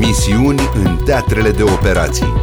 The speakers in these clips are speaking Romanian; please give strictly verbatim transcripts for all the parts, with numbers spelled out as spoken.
Misiuni în teatrele de operații.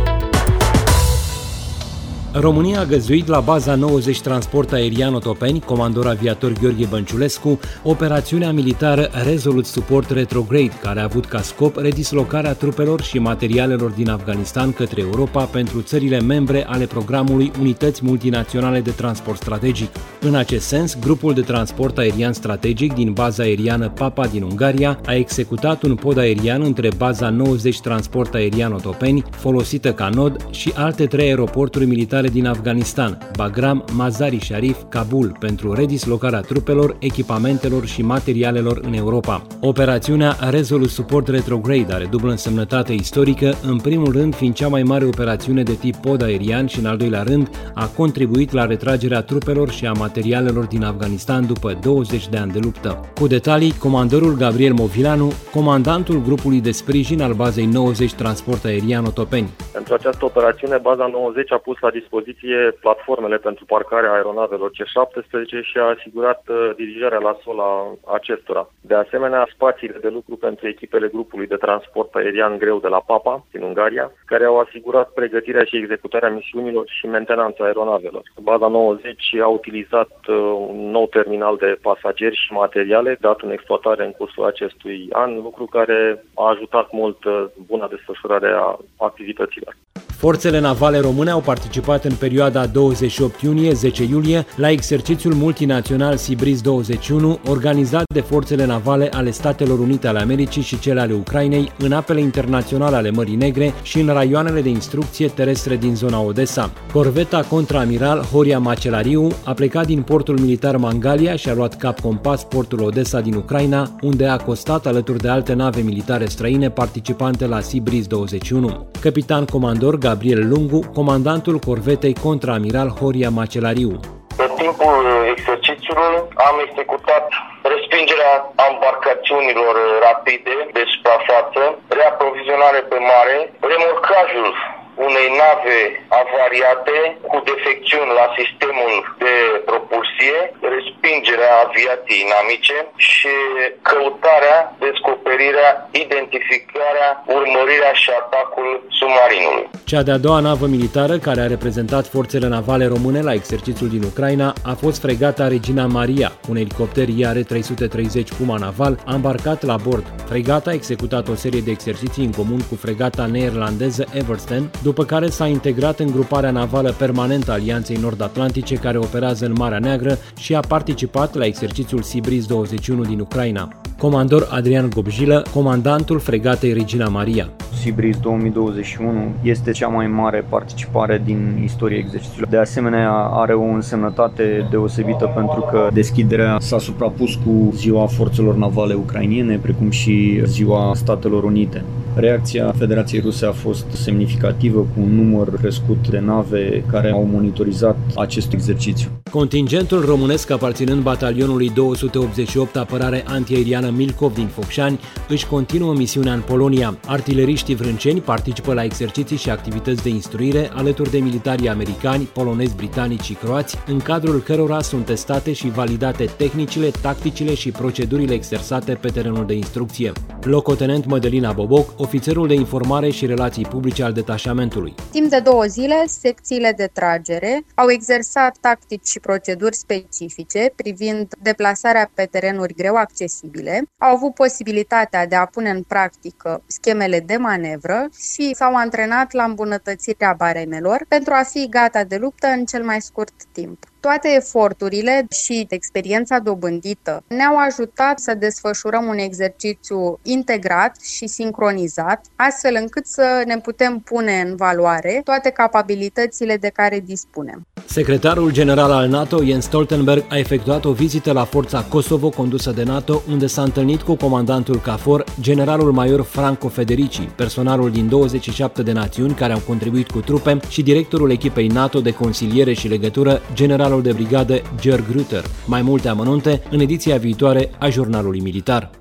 România a găzduit la baza nouăzeci Transport Aerian Otopeni, comandor aviator Gheorghe Bănciulescu, operațiunea militară Resolute Support Retrograde, care a avut ca scop redislocarea trupelor și materialelor din Afganistan către Europa pentru țările membre ale programului Unități Multinaționale de Transport Strategic. În acest sens, grupul de transport aerian strategic din baza aeriană Papa din Ungaria a executat un pod aerian între baza nouăzeci Transport Aerian Otopeni, folosită ca nod, și alte trei aeroporturi militare din Afganistan, Bagram, Mazar-i Sharif, Kabul, pentru redislocarea trupelor, echipamentelor și materialelor în Europa. Operațiunea Resolute Support Retrograde are dublă însemnătate istorică, în primul rând fiind cea mai mare operațiune de tip pod aerian și, în al doilea rând, a contribuit la retragerea trupelor și a materialelor din Afganistan după douăzeci de ani de luptă. Cu detalii, comandorul Gabriel Movilanu, comandantul grupului de sprijin al bazei nouăzeci Transport Aerian Otopeni. Pentru această operațiune, baza nouăzeci a pus la dispoziție platformele pentru parcarea aeronavelor C șaptesprezece și a asigurat dirijarea la sol a acestora. De asemenea, spațiile de lucru pentru echipele grupului de transport aerian greu de la Papa, din Ungaria, care au asigurat pregătirea și executarea misiunilor și mentenanța aeronavelor. Baza nouăzeci a utilizat un nou terminal de pasageri și materiale dat în exploatare în cursul acestui an, lucru care a ajutat mult buna desfășurare a activităților. Forțele navale române au participat în perioada douăzeci și opt iunie - zece iulie la exercițiul multinațional Sea Breeze douăzeci și unu, organizat de forțele navale ale Statelor Unite ale Americii și cele ale Ucrainei în apele internaționale ale Mării Negre și în raioanele de instrucție terestre din zona Odessa. Corveta contraamiral Horia Macelariu a plecat din portul militar Mangalia și a luat cap compas portul Odessa din Ucraina, unde a acostat alături de alte nave militare străine participante la Sea Breeze douăzeci și unu. Capitan comandor Gabriel Lungu, comandantul corvetei contraamiral Horia Macelariu. Pe timpul exercițiului am executat respingerea embarcațiunilor rapide de suprafață, reaprovizionare pe mare, remorcajul unei nave avariate cu defecțiuni la sistemul de propulsie, respingerea aviației inamice și căutarea, descoperirea, identificarea, urmărirea și atacul submarinului. Cea de-a doua navă militară care a reprezentat forțele navale române la exercițiul din Ucraina a fost fregata Regina Maria, un elicopter I R trei sute treizeci Puma naval embarcat la bord. Fregata a executat o serie de exerciții în comun cu fregata neerlandeză Eversten, după care s-a integrat în gruparea navală permanentă a Alianței Nord-Atlantice care operează în Marea Neagră și a participat la exercițiul Sea Breeze douăzeci și unu din Ucraina. Comandor Adrian Gobjilă, comandantul fregatei Regina Maria. Sea Breeze două mii douăzeci și unu este cea mai mare participare din istoria exercițiului. De asemenea, are o însemnătate deosebită pentru că deschiderea s-a suprapus cu ziua forțelor navale ucrainene, precum și ziua Statelor Unite. Reacția Federației Ruse a fost semnificativă, cu un număr crescut de nave care au monitorizat acest exercițiu. Contingentul românesc aparținând batalionului două sute optzeci și opt Apărare Antiaeriană Milcov din Focșani își continuă misiunea în Polonia. Artileriștii vrânceni participă la exerciții și activități de instruire alături de militarii americani, polonezi, britanici și croați, în cadrul cărora sunt testate și validate tehnicile, tacticile și procedurile exersate pe terenul de instrucție. Locotenent Mădălina Boboc, ofițerul de informare și relații publice al detașamentului. Timp de două zile, secțiile de tragere au exersat tactici și proceduri specifice privind deplasarea pe terenuri greu accesibile, au avut posibilitatea de a pune în practică schemele de manevră și s-au antrenat la îmbunătățirea baremelor pentru a fi gata de luptă în cel mai scurt timp. Toate eforturile și experiența dobândită ne-au ajutat să desfășurăm un exercițiu integrat și sincronizat, astfel încât să ne putem pune în valoare toate capabilitățile de care dispunem. Secretarul general al NATO, Jens Stoltenberg, a efectuat o vizită la forța Kosovo condusă de NATO, unde s-a întâlnit cu comandantul KFOR, generalul major Franco Federici, personalul din douăzeci și șapte de națiuni care au contribuit cu trupe și directorul echipei NATO de consiliere și legătură, generalul de brigadă Jörg Rütter. Mai multe amănunte în ediția viitoare a Jurnalului Militar.